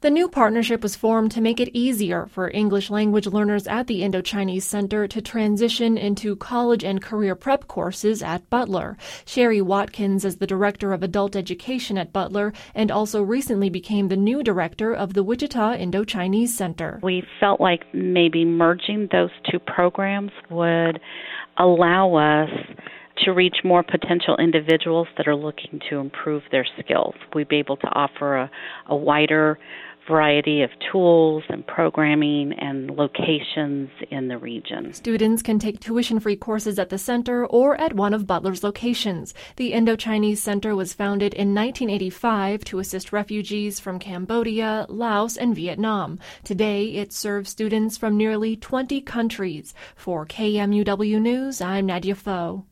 The new partnership was formed to make it easier for English language learners at the Indo-Chinese Center to transition into college and career prep courses at Butler. Sherry Watkins is the Director of Adult Education at Butler and also recently became the new director of the Wichita Indo-Chinese Center. We felt like maybe merging those two programs would allow us to reach more potential individuals that are looking to improve their skills. We'd be able to offer a wider variety of tools and programming and locations in the region. Students can take tuition-free courses at the center or at one of Butler's locations. The Indo-Chinese Center was founded in 1985 to assist refugees from Cambodia, Laos, and Vietnam. Today, it serves students from nearly 20 countries. For KMUW News, I'm Nadia Foe.